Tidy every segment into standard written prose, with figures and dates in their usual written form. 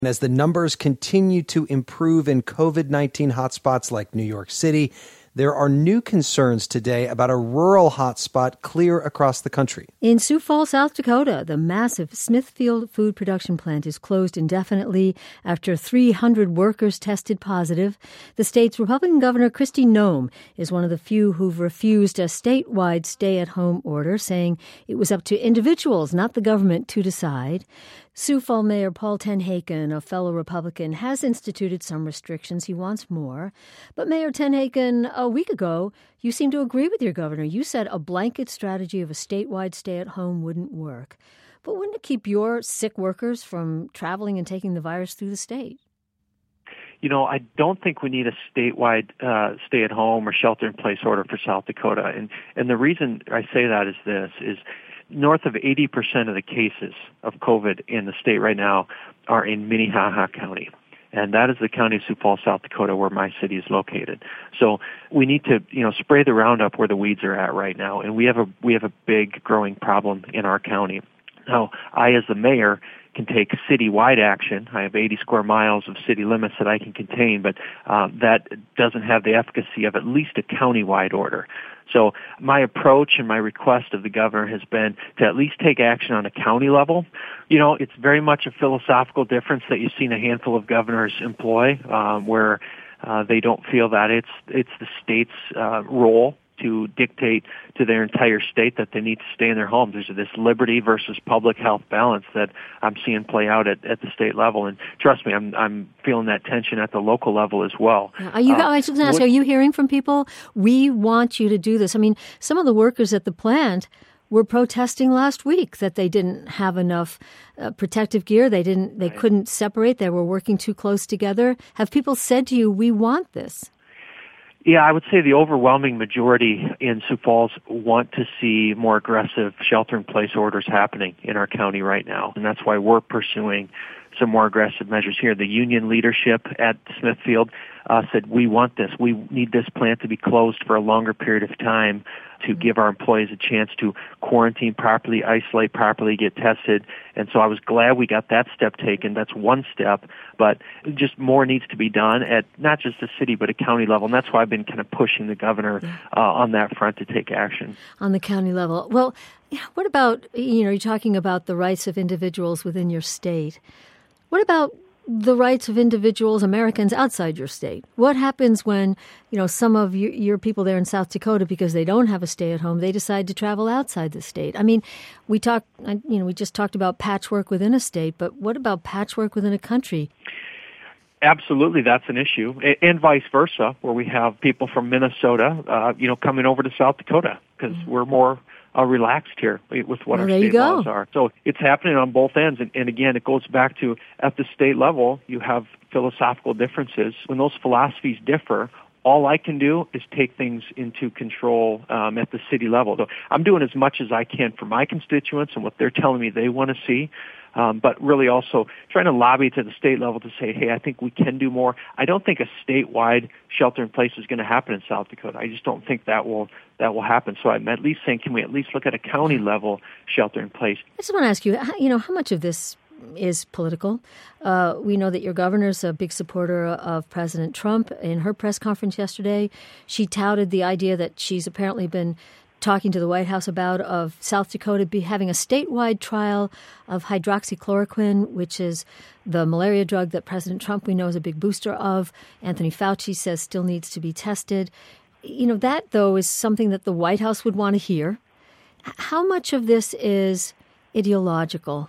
As the numbers continue to improve in COVID-19 hotspots like New York City, there are new concerns today about a rural hotspot clear across the country. In Sioux Falls, South Dakota, the massive Smithfield food production plant is closed indefinitely after 300 workers tested positive. The state's Republican Governor Kristi Noem is one of the few who've refused a statewide stay-at-home order, saying it was up to individuals, not the government, to decide. Sioux Falls Mayor Paul TenHaken, a fellow Republican, has instituted some restrictions. He wants more. But Mayor TenHaken, a week ago, you seemed to agree with your governor. You said a blanket strategy of a statewide stay-at-home wouldn't work. But wouldn't it keep your sick workers from traveling and taking the virus through the state? You know, I don't think we need a statewide stay-at-home or shelter-in-place order for South Dakota. And the reason I say that is this, is north of 80% of the cases of COVID in the state right now are in Minnehaha County. And that is the county of Sioux Falls, South Dakota, where my city is located. So we need to, spray the Roundup where the weeds are at right now. And we have a big growing problem in our county. Now, I, as the mayor, can take citywide action. I have 80 square miles of city limits that I can contain, but that doesn't have the efficacy of at least a countywide order. So my approach and my request of the governor has been to at least take action on a county level. It's very much a philosophical difference that you've seen a handful of governors employ, where they don't feel that it's the state's role to dictate to their entire state that they need to stay in their homes. There's this liberty versus public health balance that I'm seeing play out at the state level. And trust me, I'm feeling that tension at the local level as well. I was going to ask, are you hearing from people, we want you to do this? I mean, some of the workers at the plant were protesting last week that they didn't have enough protective gear. They couldn't separate. They were working too close together. Have people said to you, we want this? Yeah, I would say the overwhelming majority in Sioux Falls want to see more aggressive shelter-in-place orders happening in our county right now, and that's why we're pursuing some more aggressive measures here. The union leadership at Smithfield said, we want this. We need this plant to be closed for a longer period of time to give our employees a chance to quarantine properly, isolate properly, get tested. And so I was glad we got that step taken. That's one step, but just more needs to be done at not just the city, but a county level. And that's why I've been kind of pushing the governor on that front to take action. On the county level. Well, what about, you're talking about the rights of individuals within your state. What about the rights of individuals, Americans outside your state? What happens when, some of your people there in South Dakota, because they don't have a stay-at-home, they decide to travel outside the state? I mean, we just talked about patchwork within a state, but what about patchwork within a country? Absolutely, that's an issue, and vice versa, where we have people from Minnesota, coming over to South Dakota because we're more relaxed here with what our state laws are. So it's happening on both ends. And again, it goes back to at the state level, you have philosophical differences. When those philosophies differ, all I can do is take things into control at the city level. So I'm doing as much as I can for my constituents and what they're telling me they want to see. But really also trying to lobby to the state level to say, hey, I think we can do more. I don't think a statewide shelter-in-place is going to happen in South Dakota. I just don't think that will happen. So I'm at least saying, can we at least look at a county-level shelter-in-place? I just want to ask you, how much of this is political? We know that your governor's a big supporter of President Trump. In her press conference yesterday, she touted the idea that she's apparently been talking to the White House about of South Dakota having a statewide trial of hydroxychloroquine, which is the malaria drug that President Trump, we know, is a big booster of. Anthony Fauci says still needs to be tested. That, though, is something that the White House would want to hear. How much of this is ideological?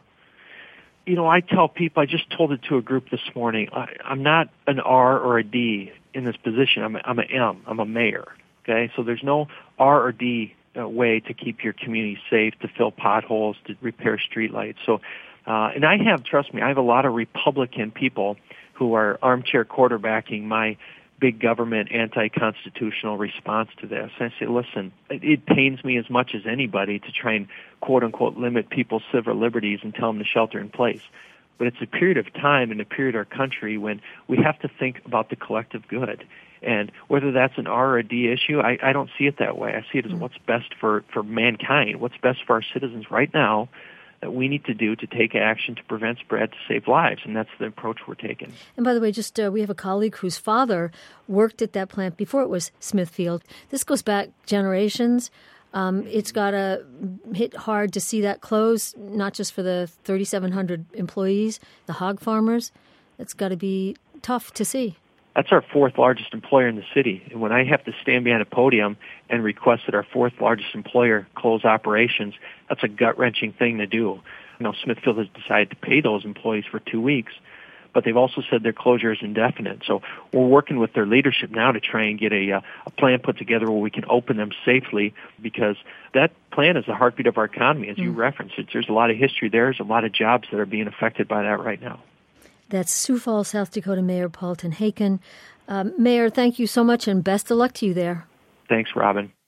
I tell people, I just told it to a group this morning, I'm not an R or a D in this position. I'm an M. I'm a mayor. Okay, so there's no R or D way to keep your community safe, to fill potholes, to repair streetlights. So, and trust me, I have a lot of Republican people who are armchair quarterbacking my big government anti-constitutional response to this. And I say, listen, it pains me as much as anybody to try and quote-unquote limit people's civil liberties and tell them to shelter in place. But it's a period of time and a period of our country when we have to think about the collective good. And whether that's an R or a D issue, I don't see it that way. I see it as what's best for mankind, what's best for our citizens right now, that we need to do to take action to prevent spread to save lives, and that's the approach we're taking. And by the way, we have a colleague whose father worked at that plant before it was Smithfield. This goes back generations. It's got to hit hard to see that close, not just for the 3,700 employees, the hog farmers. It's got to be tough to see. That's our fourth largest employer in the city. And when I have to stand behind a podium and request that our fourth largest employer close operations, that's a gut-wrenching thing to do. Smithfield has decided to pay those employees for 2 weeks, but they've also said their closure is indefinite. So we're working with their leadership now to try and get a plan put together where we can open them safely, because that plant is the heartbeat of our economy, as you referenced. There's a lot of history there. There's a lot of jobs that are being affected by that right now. That's Sioux Falls, South Dakota Mayor Paul TenHaken. Mayor, thank you so much, and best of luck to you there. Thanks, Robin.